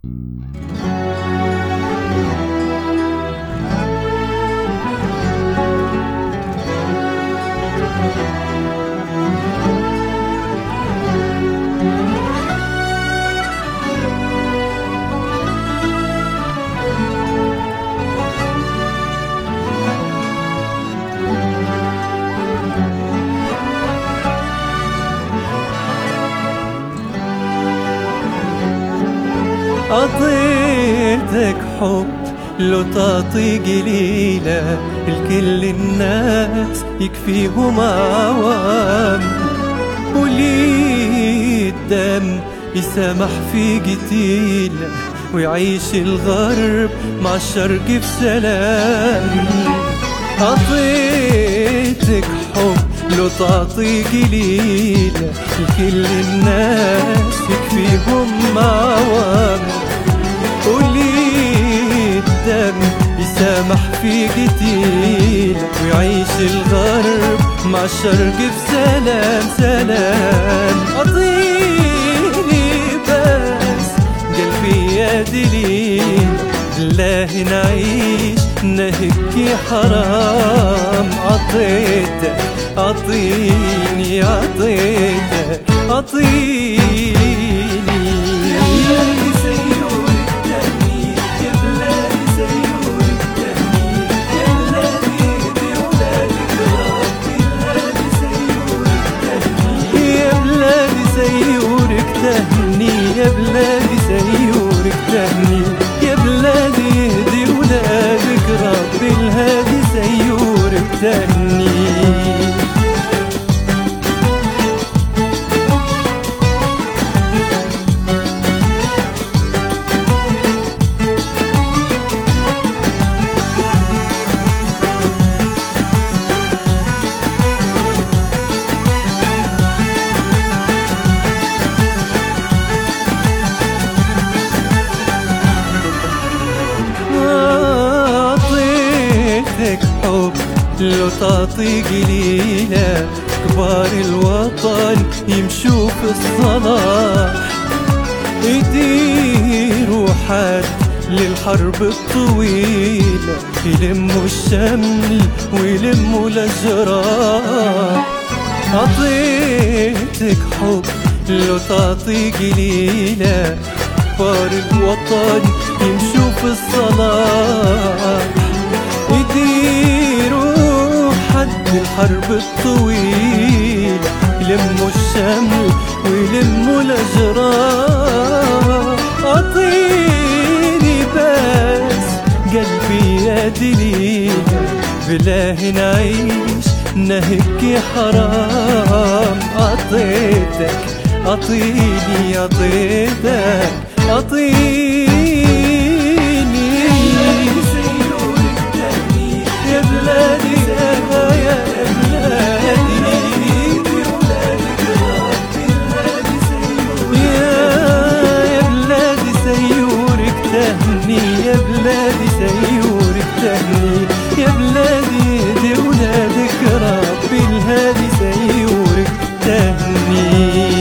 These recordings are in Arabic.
أعطيتك حب لو تعطي قليلة الكل الناس يكفيهم عوام، ولي الدم يسامح في قتيلة ويعيش الغرب مع الشرق في سلام. أعطيتك حب لو تعطي قليلة الكل الناس يكفيهم عوام، ولي الدم يسامح في قتيلة ويعيش الغرب مع الشرق في سلام سلام. أعطيني بس قلبي يا دليل بالله نعيش نهكي حرام. عطيتك أعطيني عطيتك أعطيني يا بلادي سيورك تهني، يا بلادي يهدي ولادك ربي الهادي سيورك تهني. حب لو تعطي قليلة كبار الوطن يمشوا في الصلاح، يديروا حد للحرب الطويلة، يلموا الشمل ويلموا الأجراح. أعطيتك حب لو تعطي قليلة كبار الوطن يمشوا في الصلاح، يديروا حد الحرب الطويلة، يلموا الشمل ويلموا الأجراح. أعطيني بس قلبي يا دليل بالله نعيش نهكي حرام. أعطيتك أعطيني أعطيتك أعطيني يا بلادي يا بلادي يا بلادي سيورك تهني، يا بلادي سيورك تهني، يا بلادي يهدي ولادك ربي الهادي سيورك تهني.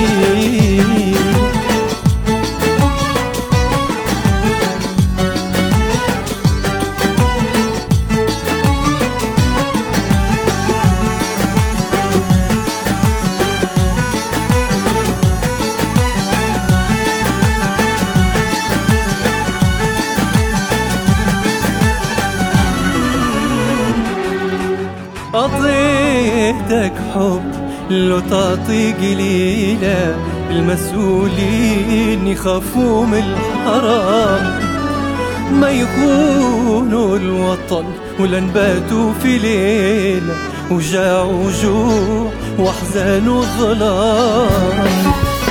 أعطيتك حب لو تعطي قليلة المسؤولين يخافوا من الحرام، ما يخونوا الوطن ولا نباتوا في ليلة وجاع وجوع واحزان وظلام.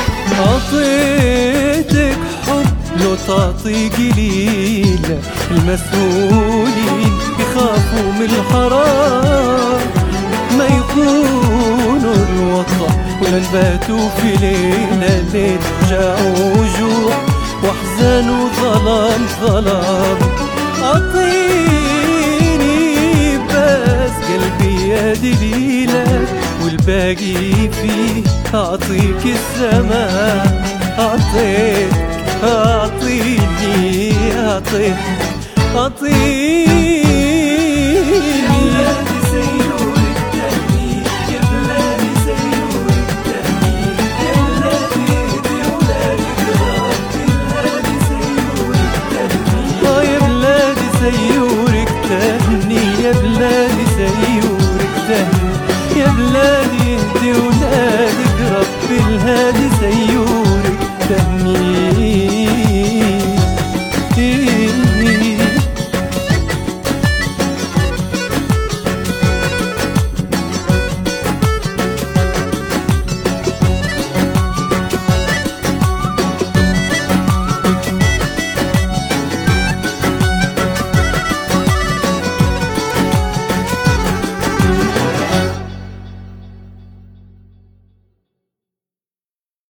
أعطيتك حب لو تعطي قليلة المسؤولين يخافوا من الحرام، ما يكونوا الوطن ولا نباتوا في ليلة ليل جاع وجوع واحزان وظلام ظلام. أعطيني بس قلبي يا دليلة والباقي فيه أعطيك السماء. أعطيك أطيب أطيب